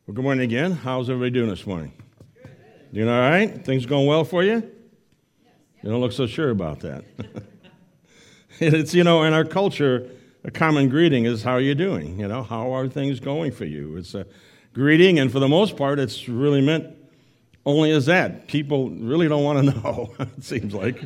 Well, good morning again. How's everybody doing this morning? Doing all right? Things going well for you? You don't look so sure about that. It's, in our culture, a common greeting is, how are you doing? How are things going for you? It's a greeting, and for the most part, it's really meant only as that. People really don't want to know, it seems like.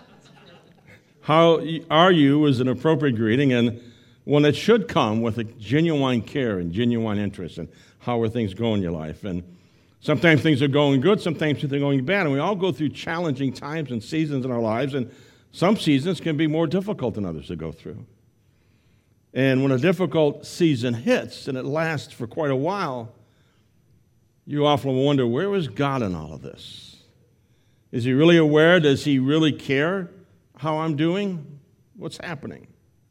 How are you is an appropriate greeting, and one that should come with a genuine care and genuine interest in how are things going in your life. And sometimes things are going good, sometimes things are going bad, and we all go through challenging times and seasons in our lives, and some seasons can be more difficult than others to go through. And when a difficult season hits, and it lasts for quite a while, you often wonder, where is God in all of this? Is he really aware? Does he really care how I'm doing? What's happening?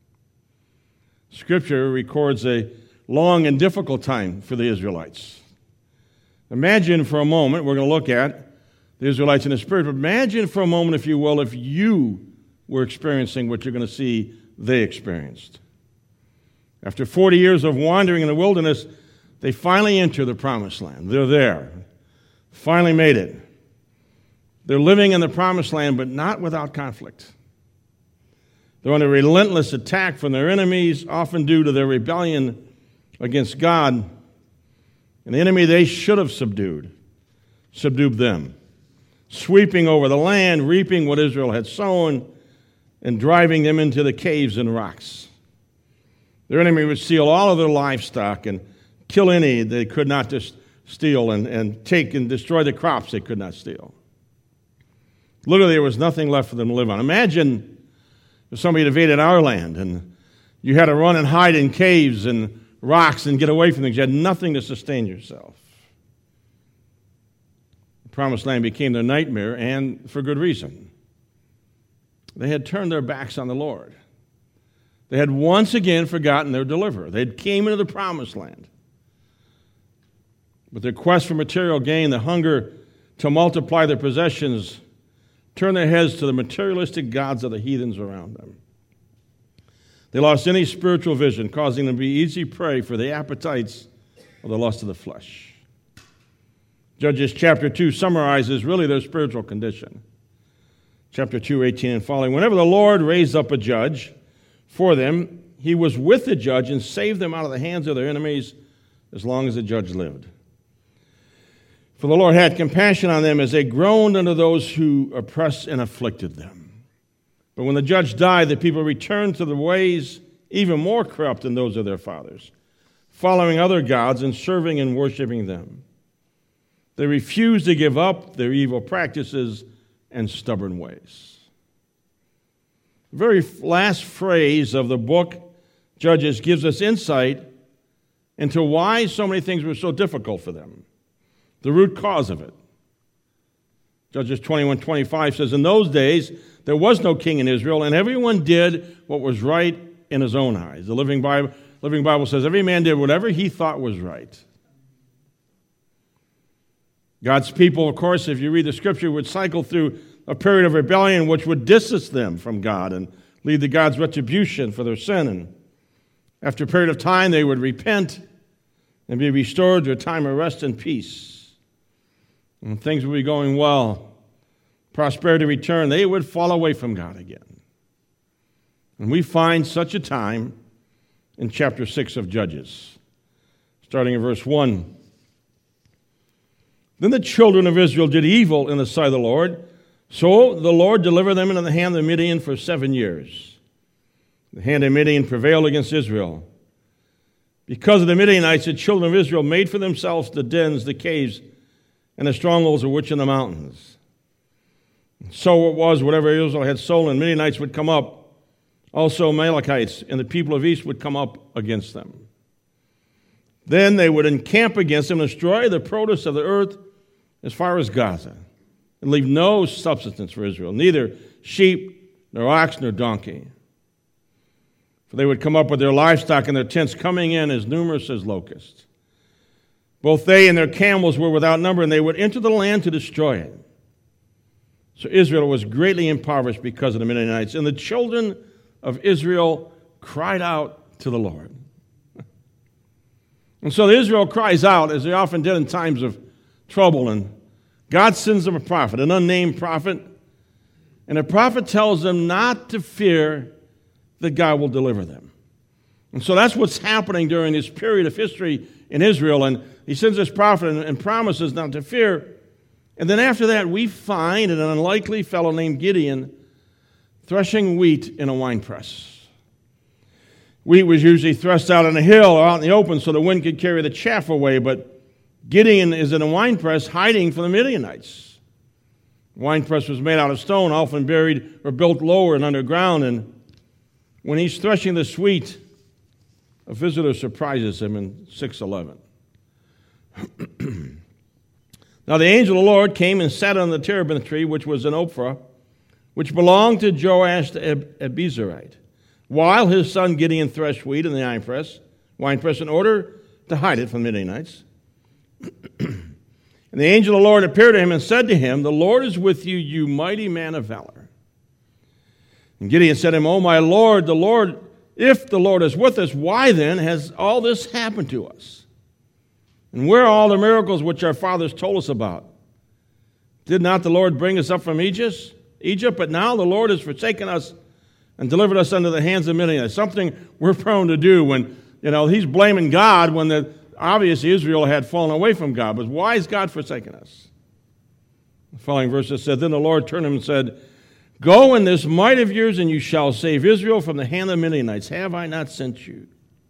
Scripture records a long and difficult time for the Israelites. Imagine for a moment, we're going to look at the Israelites in the Spirit, but imagine for a moment, if you will, if you were experiencing what you're going to see they experienced. After 40 years of wandering in the wilderness, they finally enter the Promised Land. They're there. Finally made it. They're living in the Promised Land, but not without conflict. They're under relentless attack from their enemies, often due to their rebellion against God. And the enemy they should have subdued them, sweeping over the land, reaping what Israel had sown, and driving them into the caves and rocks. Their enemy would steal all of their livestock and kill any they could not just steal, and take and destroy the crops they could not steal. Literally, there was nothing left for them to live on. Imagine if somebody had invaded our land and you had to run and hide in caves and rocks and get away from things. You had nothing to sustain yourself. The Promised Land became their nightmare, and for good reason. They had turned their backs on the Lord. They had once again forgotten their deliverer. They came into the Promised Land. But their quest for material gain, the hunger to multiply their possessions, turned their heads to the materialistic gods of the heathens around them. They lost any spiritual vision, causing them to be easy prey for the appetites of the lust of the flesh. Judges chapter 2 summarizes really their spiritual condition. Chapter 2, 18 and following. Whenever the Lord raised up a judge for them, he was with the judge and saved them out of the hands of their enemies as long as the judge lived. For the Lord had compassion on them as they groaned under those who oppressed and afflicted them. But when the judge died, the people returned to the ways even more corrupt than those of their fathers, following other gods and serving and worshiping them. They refused to give up their evil practices and stubborn ways. The very last phrase of the book, Judges, gives us insight into why so many things were so difficult for them. The root cause of it. Judges 21:25 says, in those days there was no king in Israel, and everyone did what was right in his own eyes. The Living Bible says every man did whatever he thought was right. God's people, of course, if you read the Scripture, would cycle through a period of rebellion which would distance them from God and lead to God's retribution for their sin. And after a period of time, they would repent and be restored to a time of rest and peace. And things would be going well. Prosperity return. They would fall away from God again. And we find such a time in chapter 6 of Judges, starting in verse 1. Then the children of Israel did evil in the sight of the Lord, so the Lord delivered them into the hand of Midian for 7 years. The hand of Midian prevailed against Israel. Because of the Midianites, the children of Israel made for themselves the dens, the caves, and the strongholds of which in the mountains. So it was, whatever Israel had stolen, Midianites would come up. Also Amalekites and the people of East would come up against them. Then they would encamp against them and destroy the produce of the earth as far as Gaza, and leave no subsistence for Israel, neither sheep, nor ox, nor donkey. For they would come up with their livestock and their tents, coming in as numerous as locusts. Both they and their camels were without number, and they would enter the land to destroy it. So Israel was greatly impoverished because of the Midianites, and the children of Israel cried out to the Lord. And so Israel cries out, as they often did in times of trouble, and God sends them a prophet, an unnamed prophet, and the prophet tells them not to fear, that God will deliver them. And so that's what's happening during this period of history in Israel, and he sends this prophet and promises not to fear. And then after that, we find an unlikely fellow named Gideon threshing wheat in a winepress. Wheat was usually threshed out on a hill or out in the open so the wind could carry the chaff away, but Gideon is in a winepress hiding from the Midianites. The winepress was made out of stone, often buried or built lower and underground, and when he's threshing this wheat, a visitor surprises him in 6:11. Now the angel of the Lord came and sat on the terebinth tree, which was in Ophrah, which belonged to Joash the Abiezrite, while his son Gideon threshed wheat in the winepress in order to hide it from the Midianites. And the angel of the Lord appeared to him and said to him, "The Lord is with you, you mighty man of valor." And Gideon said to him, "O my Lord, if the Lord is with us, why then has all this happened to us? And where are all the miracles which our fathers told us about? Did not the Lord bring us up from Egypt? But now the Lord has forsaken us and delivered us into the hands of Midianites." Something we're prone to do when, he's blaming God when obviously Israel had fallen away from God. But why has God forsaken us? The following verses said, "Then the Lord turned him and said, Go in this might of yours, and you shall save Israel from the hand of the Midianites. Have I not sent you?"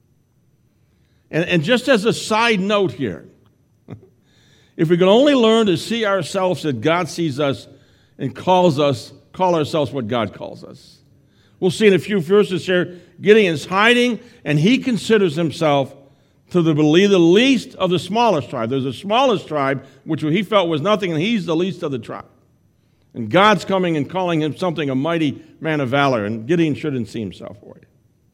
And just as a side note here, if we could only learn to see ourselves as God sees us and call ourselves what God calls us. We'll see in a few verses here, Gideon's hiding, and he considers himself to be the least of the smallest tribe. There's a smallest tribe, which he felt was nothing, and he's the least of the tribe. And God's coming and calling him something, a mighty man of valor, and Gideon shouldn't see himself for it.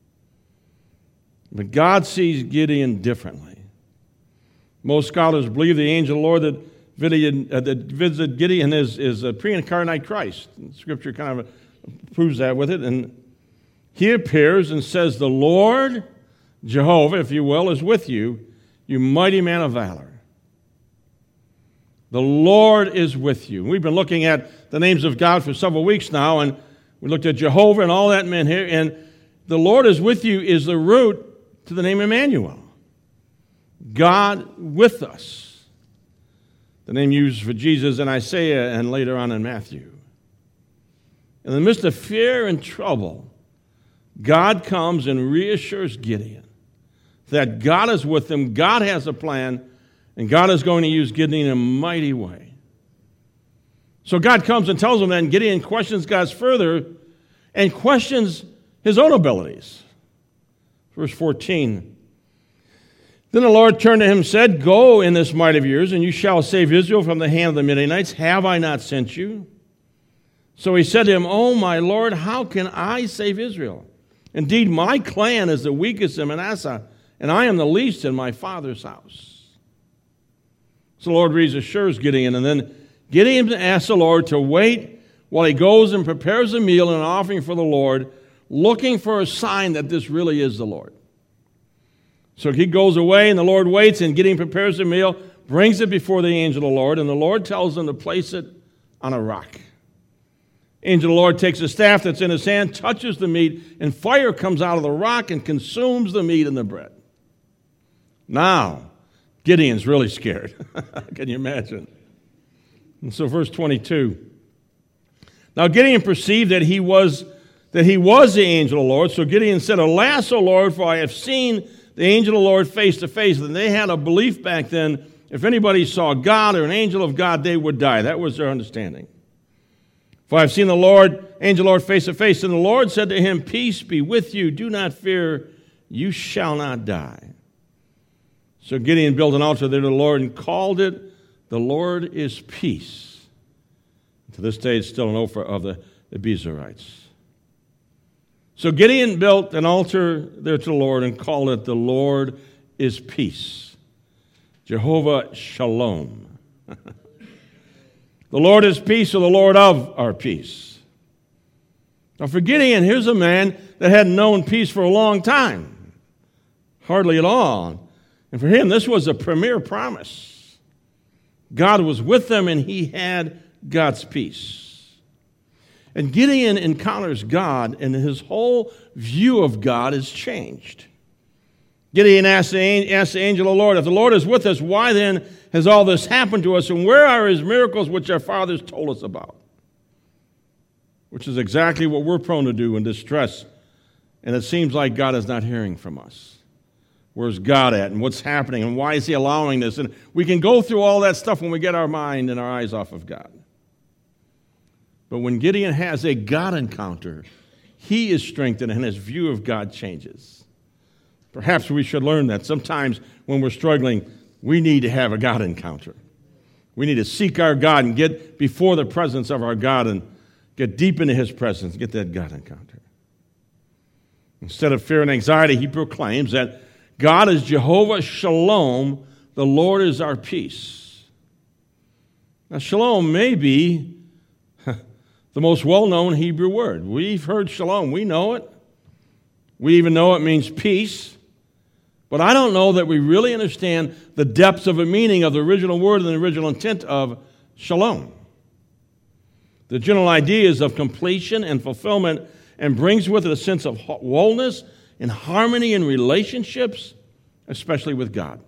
But God sees Gideon differently. Most scholars believe the angel of the Lord that visited Gideon is a pre-incarnate Christ. And Scripture kind of proves that with it. And he appears and says, "The Lord, Jehovah, if you will, is with you, you mighty man of valor." The Lord is with you. We've been looking at the names of God for several weeks now, and we looked at Jehovah and all that meant here. And the Lord is with you is the root to the name Emmanuel. God with us. The name used for Jesus in Isaiah and later on in Matthew. In the midst of fear and trouble, God comes and reassures Gideon that God is with him, God has a plan, and God is going to use Gideon in a mighty way. So God comes and tells him that, and Gideon questions God further and questions his own abilities. Verse 14. Then the Lord turned to him and said, "Go in this might of yours, and you shall save Israel from the hand of the Midianites. Have I not sent you?" So he said to him, "O my Lord, how can I save Israel? Indeed, my clan is the weakest in Manasseh, and I am the least in my father's house." So the Lord reassures Gideon, and then Gideon asks the Lord to wait while he goes and prepares a meal and an offering for the Lord, looking for a sign that this really is the Lord. So he goes away, and the Lord waits, and Gideon prepares a meal, brings it before the angel of the Lord, and the Lord tells him to place it on a rock. Angel of the Lord takes a staff that's in his hand, touches the meat, and fire comes out of the rock and consumes the meat and the bread. Now, Gideon's really scared. Can you imagine? And so verse 22. Now Gideon perceived that he was the angel of the Lord. So Gideon said, "Alas, O Lord, for I have seen the angel of the Lord face to face." And they had a belief back then, if anybody saw God or an angel of God, they would die. That was their understanding. "For I have seen the angel of the Lord face to face." And the Lord said to him, "Peace be with you. Do not fear. You shall not die." So Gideon built an altar there to the Lord and called it, "The Lord is Peace." To this day, it's still an Ophrah of the Abiezrites. So Gideon built an altar there to the Lord and called it, "The Lord is Peace." Jehovah Shalom. The Lord is peace, or the Lord of our peace. Now for Gideon, here's a man that hadn't known peace for a long time. Hardly at all. And for him, this was a premier promise. God was with them, and he had God's peace. And Gideon encounters God, and his whole view of God is changed. Gideon asked the angel of the Lord, if the Lord is with us, why then has all this happened to us? And where are his miracles which our fathers told us about? Which is exactly what we're prone to do in distress. And it seems like God is not hearing from us. Where's God at? And what's happening? And why is he allowing this? And we can go through all that stuff when we get our mind and our eyes off of God. But when Gideon has a God encounter, he is strengthened and his view of God changes. Perhaps we should learn that sometimes when we're struggling, we need to have a God encounter. We need to seek our God and get before the presence of our God and get deep into his presence and get that God encounter. Instead of fear and anxiety, he proclaims that God is Jehovah Shalom, the Lord is our peace. Now, shalom may be the most well-known Hebrew word. We've heard shalom. We know it. We even know it means peace. But I don't know that we really understand the depths of a meaning of the original word and the original intent of shalom. The general idea is of completion and fulfillment and brings with it a sense of wholeness and harmony in relationships, especially with God.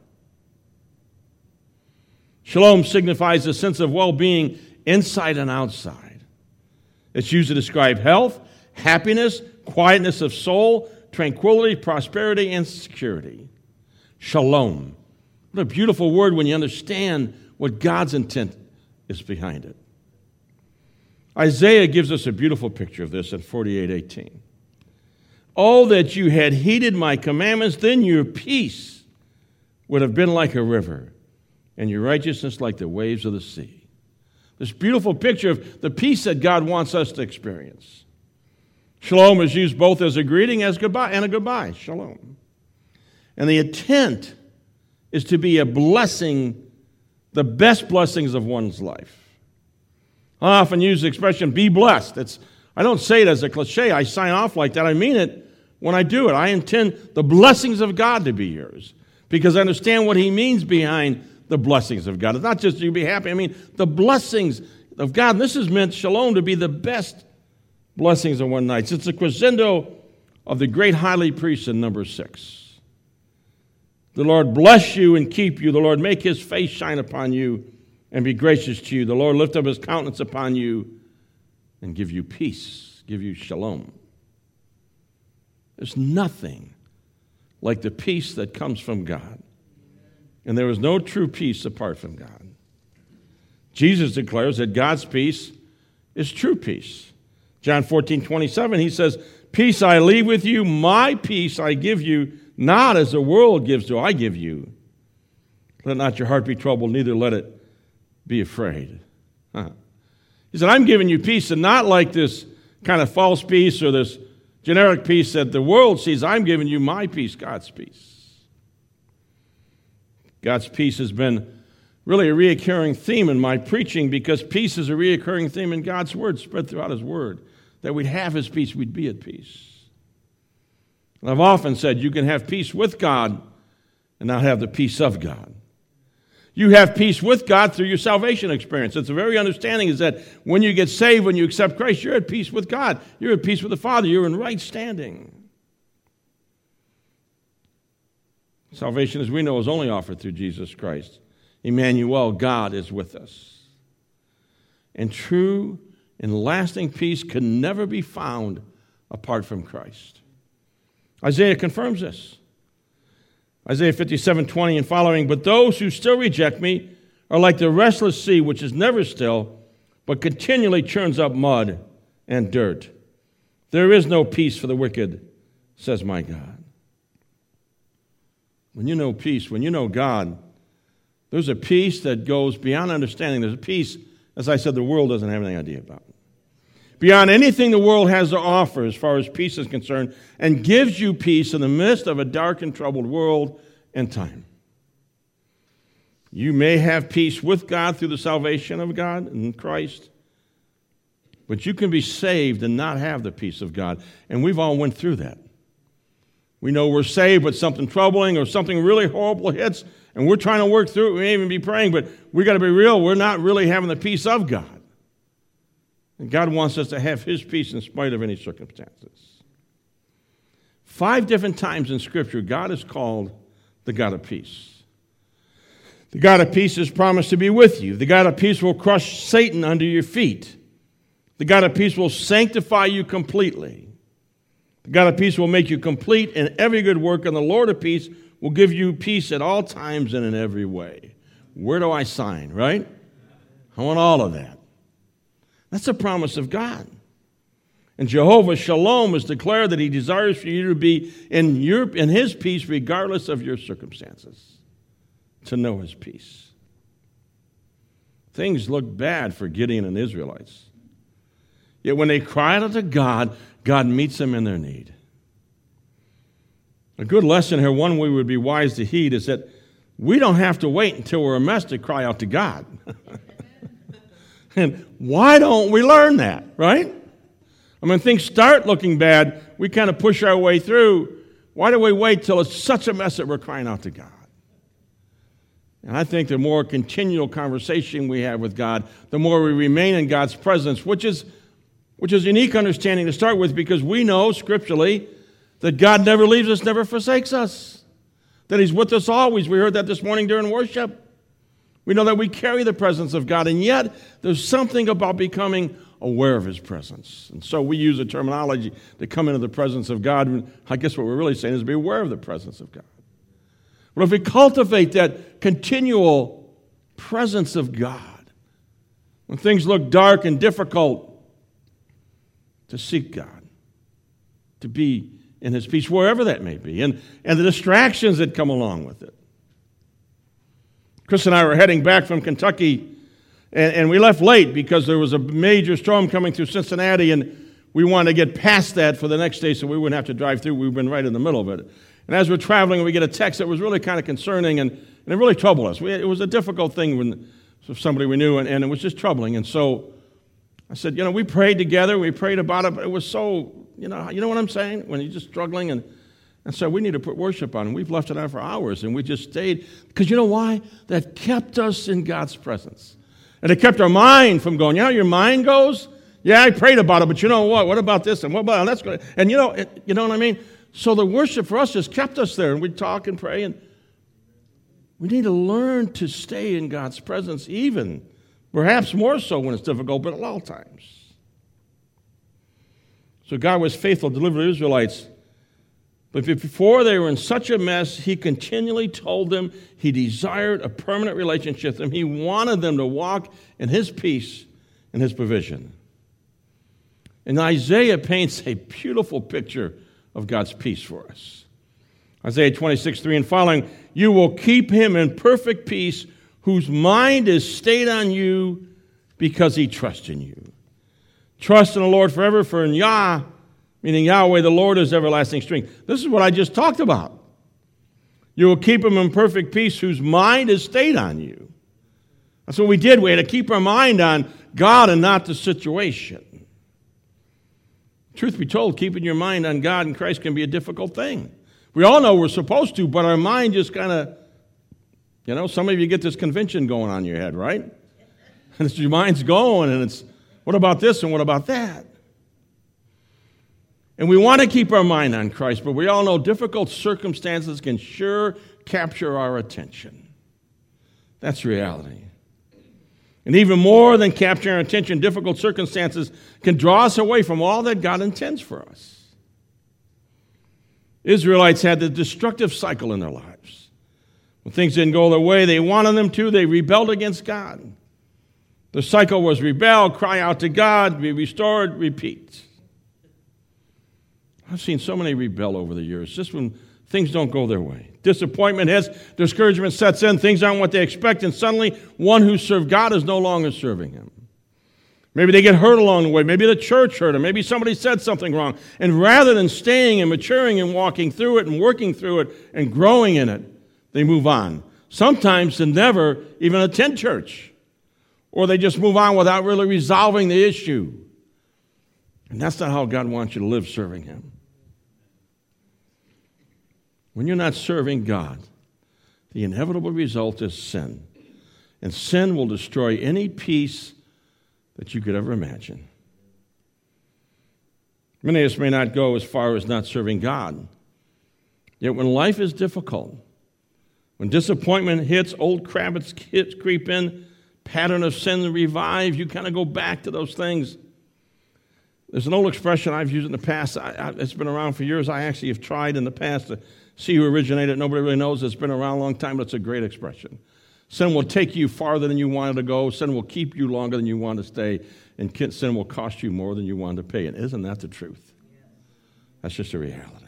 Shalom signifies a sense of well-being inside and outside. It's used to describe health, happiness, quietness of soul, tranquility, prosperity, and security. Shalom. What a beautiful word when you understand what God's intent is behind it. Isaiah gives us a beautiful picture of this in 48:18. Oh, that you had heeded my commandments, then your peace would have been like a river, and your righteousness like the waves of the sea. This beautiful picture of the peace that God wants us to experience. Shalom is used both as a greeting as goodbye and a goodbye. Shalom. And the intent is to be a blessing, the best blessings of one's life. I often use the expression, be blessed. I don't say it as a cliche. I sign off like that. I mean it when I do it. I intend the blessings of God to be yours because I understand what he means behind the blessings of God. It's not just you be happy. I mean, the blessings of God. And this is meant, shalom, to be the best blessings of one night. It's a crescendo of the great highly priest in number 6. The Lord bless you and keep you. The Lord make his face shine upon you and be gracious to you. The Lord lift up his countenance upon you and give you peace, give you shalom. There's nothing like the peace that comes from God. And there is no true peace apart from God. Jesus declares that God's peace is true peace. John 14:27, he says, peace I leave with you, my peace I give you, not as the world gives do I give you. Let not your heart be troubled, neither let it be afraid. He said, I'm giving you peace, and not like this kind of false peace or this generic peace that the world sees. I'm giving you my peace, God's peace. God's peace has been really a reoccurring theme in my preaching because peace is a reoccurring theme in God's word, spread throughout his word. That we'd have his peace, we'd be at peace. And I've often said you can have peace with God and not have the peace of God. You have peace with God through your salvation experience. It's a very understanding is that when you get saved, when you accept Christ, you're at peace with God. You're at peace with the Father. You're in right standing. Salvation, as we know, is only offered through Jesus Christ. Emmanuel, God is with us. And true and lasting peace can never be found apart from Christ. Isaiah confirms this. Isaiah 57:20 and following, but those who still reject me are like the restless sea, which is never still, but continually churns up mud and dirt. There is no peace for the wicked, says my God. When you know peace, when you know God, there's a peace that goes beyond understanding. There's a peace, as I said, the world doesn't have any idea about. Beyond anything the world has to offer as far as peace is concerned, and gives you peace in the midst of a dark and troubled world and time. You may have peace with God through the salvation of God in Christ, but you can be saved and not have the peace of God. And we've all went through that. We know we're saved, but something troubling or something really horrible hits, and we're trying to work through it. We may even be praying, but we got to be real. We're not really having the peace of God. And God wants us to have his peace in spite of any circumstances. 5 different times in Scripture, God is called the God of peace. The God of peace has promised to be with you. The God of peace will crush Satan under your feet. The God of peace will sanctify you completely. The God of peace will make you complete in every good work, and the Lord of peace will give you peace at all times and in every way. Where do I sign, right? I want all of that. That's a promise of God. And Jehovah Shalom has declared that he desires for you to be in his peace regardless of your circumstances, to know his peace. Things look bad for Gideon and the Israelites. Yet when they cried out to God, God meets them in their need. A good lesson here, one we would be wise to heed, is that we don't have to wait until we're a mess to cry out to God. And why don't we learn that, right? I mean, things start looking bad, we kind of push our way through. Why do we wait till it's such a mess that we're crying out to God? And I think the more continual conversation we have with God, the more we remain in God's presence, which is unique understanding to start with, because we know scripturally that God never leaves us, never forsakes us, that he's with us always. We heard that this morning during worship. We know that we carry the presence of God, and yet there's something about becoming aware of his presence. And so we use a terminology to come into the presence of God. I guess what we're really saying is be aware of the presence of God. But if we cultivate that continual presence of God, when things look dark and difficult, to seek God, to be in his peace, wherever that may be, and the distractions that come along with it. Chris and I were heading back from Kentucky, and we left late because there was a major storm coming through Cincinnati, and we wanted to get past that for the next day so we wouldn't have to drive through. We've been right in the middle of it. And as we're traveling, we get a text that was really kind of concerning, and it really troubled us. It was a difficult thing when somebody we knew, and it was just troubling. And so I said, we prayed together. We prayed about it, but it was so, you know what I'm saying? When you're just struggling, and so we need to put worship on. And we've left it on for hours, and we just stayed. Because you know why? That kept us in God's presence. And it kept our mind from going, your mind goes? Yeah, I prayed about it, but you know what? What about this? And what about that's good? And you know what I mean? So the worship for us just kept us there, and we'd talk and pray. And we need to learn to stay in God's presence, even perhaps more so when it's difficult, but at all times. So God was faithful to deliver the Israelites. But before they were in such a mess, he continually told them he desired a permanent relationship with them. He wanted them to walk in his peace and his provision. And Isaiah paints a beautiful picture of God's peace for us. Isaiah 26:3 and following, you will keep him in perfect peace whose mind is stayed on you because he trusts in you. Trust in the Lord forever, for in Yah, meaning Yahweh, the Lord is everlasting strength. This is what I just talked about. You will keep him in perfect peace whose mind is stayed on you. That's what we did. We had to keep our mind on God and not the situation. Truth be told, keeping your mind on God and Christ can be a difficult thing. We all know we're supposed to, but our mind just kind of, some of you get this convention going on in your head, right? And it's, your mind's going, and it's, what about this and what about that? And we want to keep our mind on Christ, but we all know difficult circumstances can sure capture our attention. That's reality. And even more than capturing our attention, difficult circumstances can draw us away from all that God intends for us. Israelites had the destructive cycle in their lives. When things didn't go their way they wanted them to, they rebelled against God. The cycle was rebel, cry out to God, be restored, repeat. I've seen so many rebel over the years, just when things don't go their way. Disappointment hits, discouragement sets in, things aren't what they expect, and suddenly one who served God is no longer serving him. Maybe they get hurt along the way. Maybe the church hurt them. Maybe somebody said something wrong. And rather than staying and maturing and walking through it and working through it and growing in it, they move on. Sometimes they never even attend church. Or they just move on without really resolving the issue. And that's not how God wants you to live serving him. when you're not serving God, the inevitable result is sin. And sin will destroy any peace that you could ever imagine. Many of us may not go as far as not serving God. Yet when life is difficult, when disappointment hits, old habits creep in, pattern of sin revive, you kind of go back to those things. There's an old expression I've used in the past. It's been around for years. I actually have tried in the past to see who originated it. Nobody really knows. It's been around a long time, but it's a great expression. Sin will take you farther than you wanted to go. Sin will keep you longer than you want to stay. And sin will cost you more than you want to pay. And isn't that the truth? That's just a reality.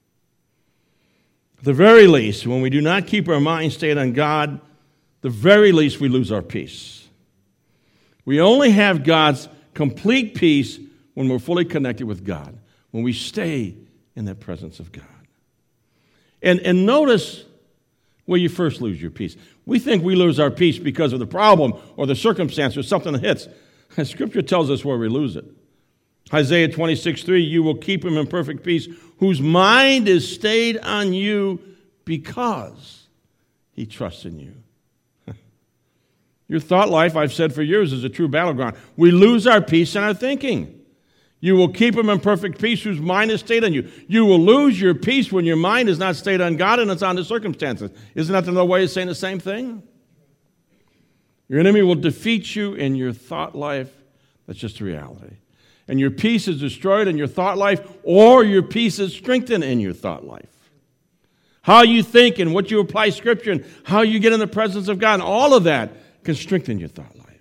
At the very least, when we do not keep our mind stayed on God, the very least we lose our peace. We only have God's complete peace when we're fully connected with God, when we stay in the presence of God. And notice where you first lose your peace. We think we lose our peace because of the problem or the circumstance or something that hits. Scripture tells us where we lose it. Isaiah 26:3, you will keep him in perfect peace, whose mind is stayed on you because he trusts in you. Your thought life, I've said for years, is a true battleground. We lose our peace in our thinking. You will keep him in perfect peace whose mind is stayed on you. You will lose your peace when your mind is not stayed on God and it's on the circumstances. Isn't that another way of saying the same thing? Your enemy will defeat you in your thought life. That's just a reality. And your peace is destroyed in your thought life, or your peace is strengthened in your thought life. How you think and what you apply Scripture and how you get in the presence of God, and all of that can strengthen your thought life.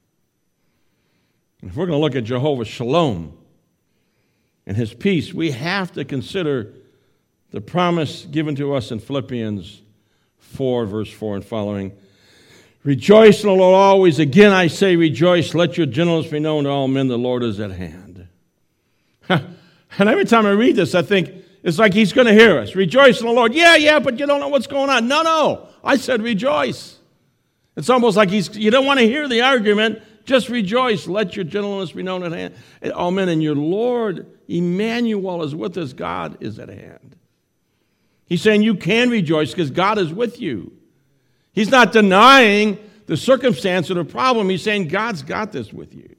And if we're going to look at Jehovah Shalom and his peace, we have to consider the promise given to us in Philippians 4, verse 4 and following. Rejoice in the Lord always. Again, I say rejoice. Let your gentleness be known to all men. The Lord is at hand. And every time I read this, I think it's like he's going to hear us. Rejoice in the Lord. Yeah, but you don't know what's going on. No. I said rejoice. It's almost like you don't want to hear the argument. Just rejoice. Let your gentleness be known at hand. All men. And your Lord, Emmanuel, is with us. God is at hand. He's saying you can rejoice because God is with you. He's not denying the circumstance or the problem. He's saying God's got this with you.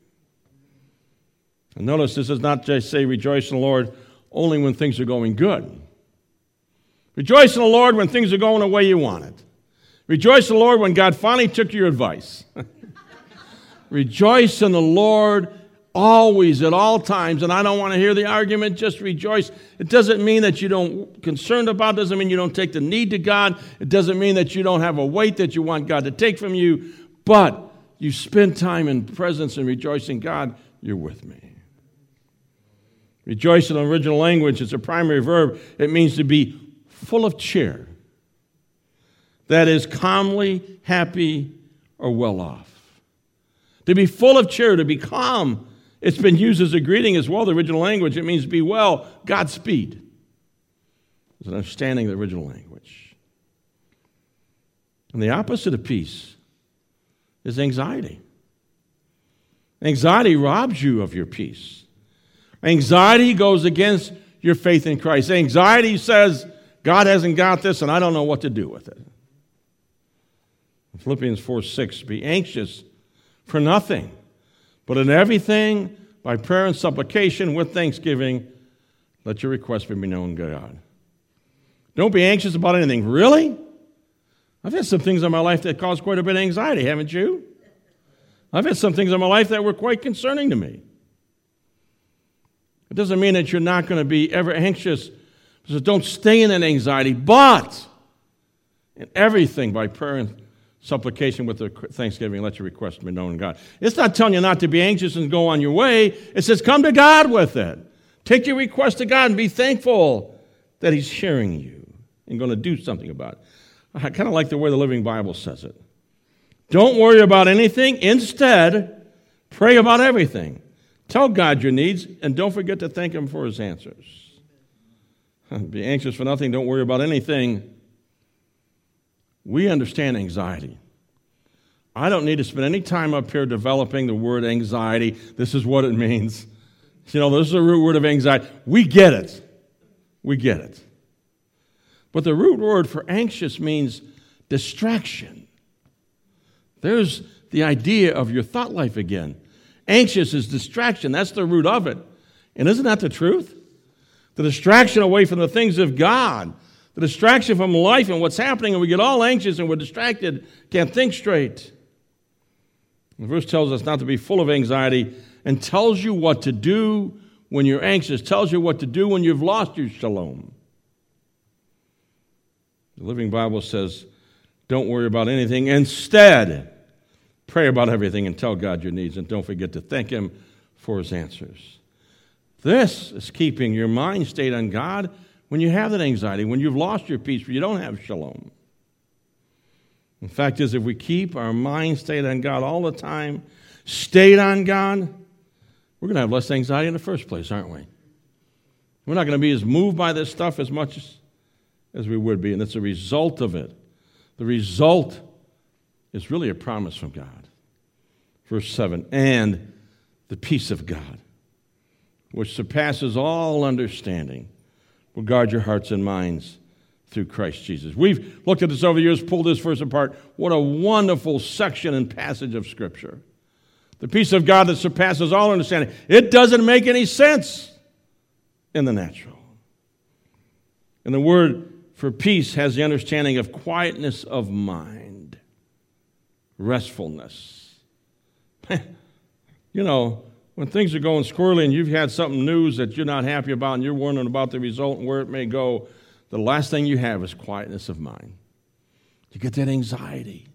And notice this is not just say rejoice in the Lord only when things are going good. Rejoice in the Lord when things are going the way you want it. Rejoice in the Lord when God finally took your advice. Rejoice in the Lord always, at all times. And I don't want to hear the argument, just rejoice. It doesn't mean that you don't concerned about, it doesn't mean you don't take the need to God. It doesn't mean that you don't have a weight that you want God to take from you. But you spend time in presence and rejoicing God, you're with me. Rejoice in the original language, it's a primary verb. It means to be full of cheer. That is calmly, happy, or well off. To be full of cheer, to be calm. It's been used as a greeting as well, the original language. It means be well, Godspeed. It's an understanding of the original language. And the opposite of peace is anxiety. Anxiety robs you of your peace. Anxiety goes against your faith in Christ. Anxiety says, God hasn't got this and I don't know what to do with it. Philippians 4:6, be anxious for nothing, but in everything, by prayer and supplication, with thanksgiving, let your requests be known to God. Don't be anxious about anything. Really? I've had some things in my life that caused quite a bit of anxiety, haven't you? I've had some things in my life that were quite concerning to me. It doesn't mean that you're not going to be ever anxious. So don't stay in that anxiety, but in everything, by prayer and supplication with the thanksgiving, let your request be known to God. It's not telling you not to be anxious and go on your way. It says come to God with it. Take your request to God and be thankful that he's hearing you and going to do something about it. I kind of like the way the Living Bible says it. Don't worry about anything. Instead, pray about everything. Tell God your needs and don't forget to thank him for his answers. Be anxious for nothing. Don't worry about anything. We understand anxiety. I don't need to spend any time up here developing the word anxiety. This is what it means. You know, this is the root word of anxiety. We get it. We get it. But the root word for anxious means distraction. There's the idea of your thought life again. Anxious is distraction. That's the root of it. And isn't that the truth? The distraction away from the things of God. The distraction from life and what's happening, and we get all anxious and we're distracted, can't think straight. The verse tells us not to be full of anxiety and tells you what to do when you're anxious, tells you what to do when you've lost your shalom. The Living Bible says, don't worry about anything. Instead, pray about everything and tell God your needs, and don't forget to thank Him for His answers. This is keeping your mind stayed on God when you have that anxiety, when you've lost your peace, when you don't have shalom. The fact is, if we keep our mind stayed on God all the time, stayed on God, we're going to have less anxiety in the first place, aren't we? We're not going to be as moved by this stuff as much as we would be, and it's a result of it. The result is really a promise from God. Verse 7, and the peace of God, which surpasses all understanding, will guard your hearts and minds through Christ Jesus. We've looked at this over the years, pulled this verse apart. What a wonderful section and passage of Scripture. The peace of God that surpasses all understanding. It doesn't make any sense in the natural. And the word for peace has the understanding of quietness of mind, restfulness. You know, when things are going squirrely and you've had something news that you're not happy about and you're wondering about the result and where it may go, the last thing you have is quietness of mind. You get that anxiety.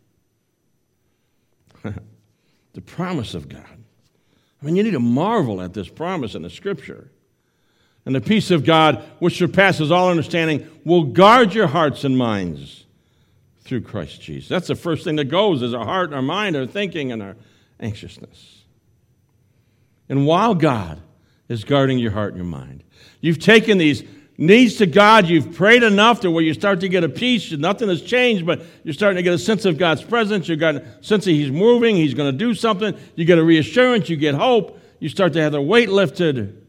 The promise of God. I mean, you need to marvel at this promise in the Scripture. And the peace of God, which surpasses all understanding, will guard your hearts and minds through Christ Jesus. That's the first thing that goes, is our heart, our mind, our thinking, and our anxiousness. And while God is guarding your heart and your mind, you've taken these needs to God, you've prayed enough to where you start to get a peace. Nothing has changed, but you're starting to get a sense of God's presence. You've got a sense that He's moving, He's going to do something. You get a reassurance, you get hope. You start to have the weight lifted.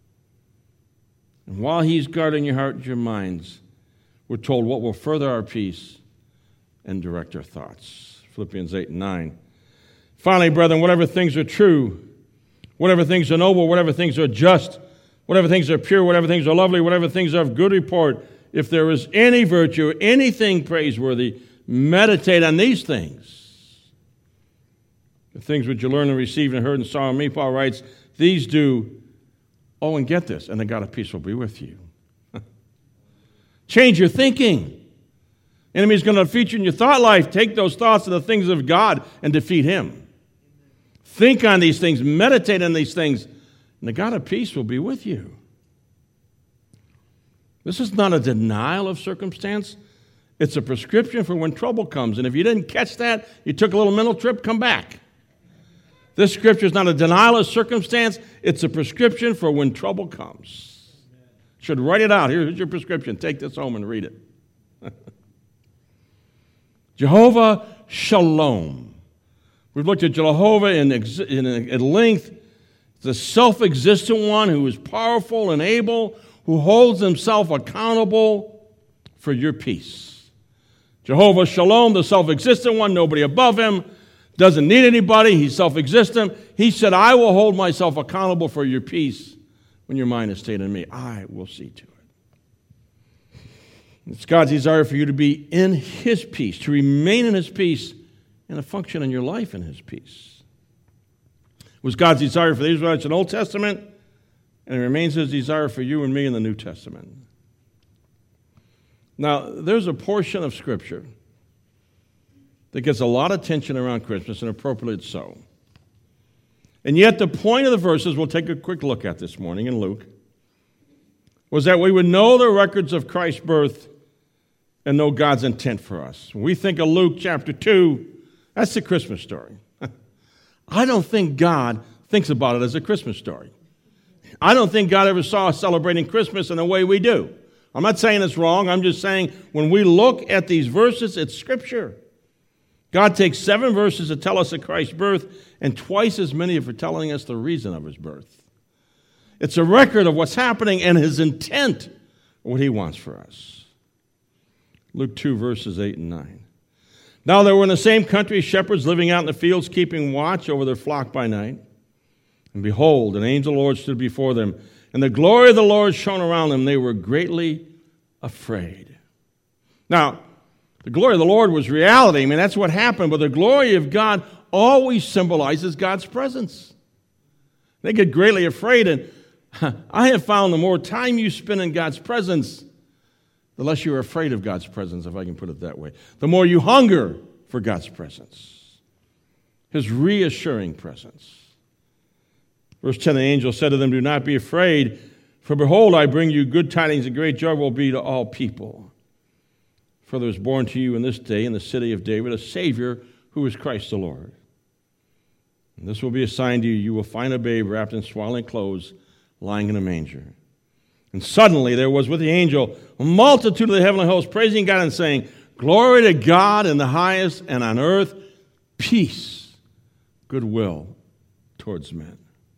And while He's guarding your heart and your minds, we're told what will further our peace and direct our thoughts. Philippians 8 and 9. Finally, brethren, whatever things are true, whatever things are noble, whatever things are just, whatever things are pure, whatever things are lovely, whatever things are of good report, if there is any virtue, anything praiseworthy, meditate on these things. The things which you learned and received and heard and saw in me, Paul writes, these do, oh, and get this, and the God of peace will be with you. Change your thinking. Enemy's going to defeat you in your thought life. Take those thoughts to the things of God and defeat him. Think on these things, meditate on these things, and the God of peace will be with you. This is not a denial of circumstance. It's a prescription for when trouble comes. And if you didn't catch that, you took a little mental trip, come back. This scripture is not a denial of circumstance. It's a prescription for when trouble comes. Should write it out. Here's your prescription. Take this home and read it. Jehovah Shalom. We've looked at Jehovah in length. The self-existent one who is powerful and able, who holds himself accountable for your peace. Jehovah Shalom, the self-existent one, nobody above him, doesn't need anybody, he's self-existent. He said, I will hold myself accountable for your peace when your mind is stayed on me. I will see to it. It's God's desire for you to be in His peace, to remain in His peace, and to function in your life in His peace. It was God's desire for the Israelites in the Old Testament, and it remains His desire for you and me in the New Testament. Now, there's a portion of Scripture that gets a lot of attention around Christmas, and appropriately so. And yet the point of the verses we'll take a quick look at this morning in Luke was that we would know the records of Christ's birth and know God's intent for us. When we think of Luke chapter 2, that's the Christmas story. I don't think God thinks about it as a Christmas story. I don't think God ever saw us celebrating Christmas in the way we do. I'm not saying it's wrong. I'm just saying when we look at these verses, it's Scripture. God takes 7 verses to tell us of Christ's birth and twice as many for telling us the reason of His birth. It's a record of what's happening and His intent, what He wants for us. Luke 2, verses 8 and 9. Now there were in the same country shepherds living out in the fields, keeping watch over their flock by night. And behold, an angel of the Lord stood before them, and the glory of the Lord shone around them. They were greatly afraid. Now, the glory of the Lord was reality. I mean, that's what happened. But the glory of God always symbolizes God's presence. They get greatly afraid. And I have found the more time you spend in God's presence, the less you're afraid of God's presence, if I can put it that way. The more you hunger for God's presence, His reassuring presence. Verse 10, the angel said to them, do not be afraid, for behold, I bring you good tidings, and great joy will be to all people. For there is born to you in this day in the city of David a Savior, who is Christ the Lord. And this will be a sign to you. You will find a babe wrapped in swaddling clothes, lying in a manger. And suddenly there was with the angel a multitude of the heavenly hosts, praising God and saying, glory to God in the highest, and on earth peace, goodwill towards men.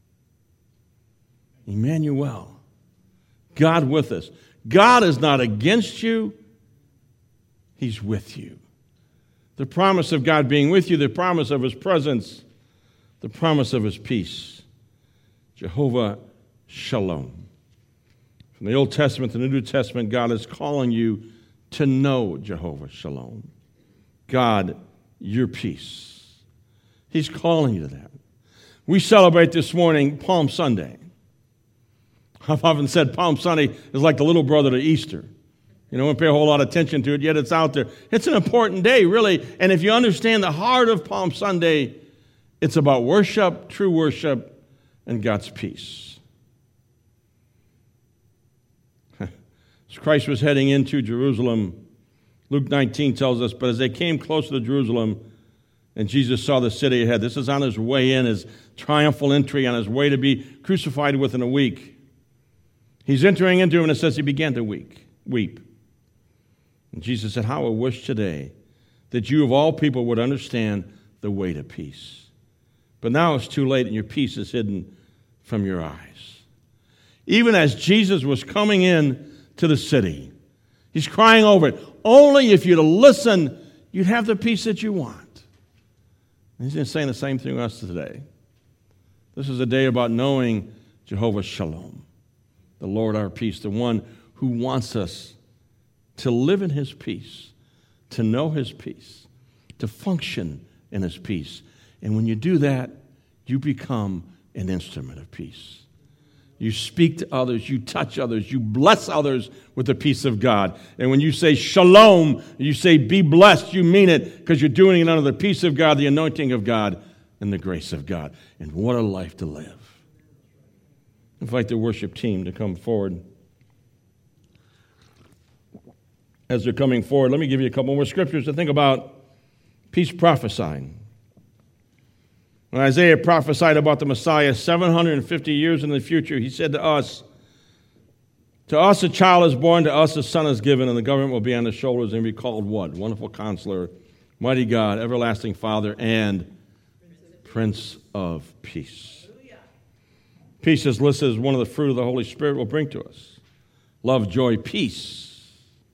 Emmanuel, God with us. God is not against you. He's with you. The promise of God being with you, the promise of His presence, the promise of His peace. Jehovah Shalom. From the Old Testament to the New Testament, God is calling you to know Jehovah Shalom. God, your peace. He's calling you to that. We celebrate this morning Palm Sunday. I've often said Palm Sunday is like the little brother to Easter. You don't pay a whole lot of attention to it, yet it's out there. It's an important day, really. And if you understand the heart of Palm Sunday, it's about worship, true worship, and God's peace. As Christ was heading into Jerusalem, Luke 19 tells us, but as they came closer to Jerusalem, and Jesus saw the city ahead, this is on His way in, His triumphal entry, on His way to be crucified within a week. He's entering into him, and it says he began to weep. And Jesus said, how I wish today that you of all people would understand the way to peace. But now it's too late, and your peace is hidden from your eyes. Even as Jesus was coming in to the city, He's crying over it. Only if you'd listen, you'd have the peace that you want. And He's saying the same thing to us today. This is a day about knowing Jehovah Shalom, the Lord our peace, the one who wants us to live in His peace, to know His peace, to function in His peace. And when you do that, you become an instrument of peace. You speak to others, you touch others, you bless others with the peace of God. And when you say shalom, you say be blessed, you mean it because you're doing it under the peace of God, the anointing of God, and the grace of God. And what a life to live. I invite the worship team to come forward. As they're coming forward, let me give you a couple more scriptures to think about peace prophesying. When Isaiah prophesied about the Messiah 750 years in the future, he said to us a child is born, to us a son is given, and the government will be on his shoulders and be called what? Wonderful Counselor, Mighty God, Everlasting Father, and Prince of Peace. Peace is listed as one of the fruit of the Holy Spirit will bring to us. Love, joy, peace.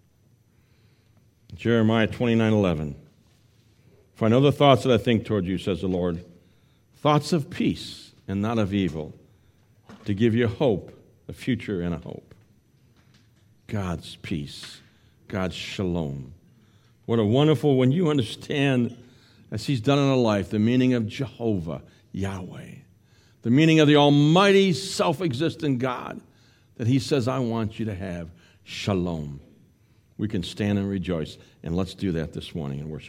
Jeremiah 29:11. For I know the thoughts that I think toward you, says the Lord, thoughts of peace and not of evil, to give you hope, a future and a hope. God's peace, God's shalom. What a wonderful, when you understand, as He's done in our life, the meaning of Jehovah, Yahweh, the meaning of the almighty, self-existent God, that He says, I want you to have shalom. We can stand and rejoice, and let's do that this morning in worship.